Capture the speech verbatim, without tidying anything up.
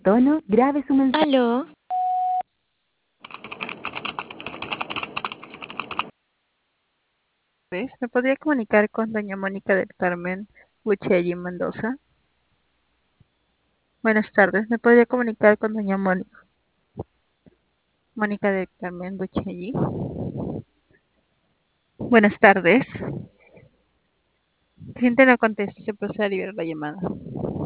Tono, grabe su mensaje. Aló, ¿Ves? ¿Me podría comunicar con doña Mónica del Carmen Buchelli Mendoza? Buenas tardes, ¿me podría comunicar con doña Mónica, Mónica del Carmen Buchelli? Buenas tardes. Cliente no contesta, se procede a liberar la llamada.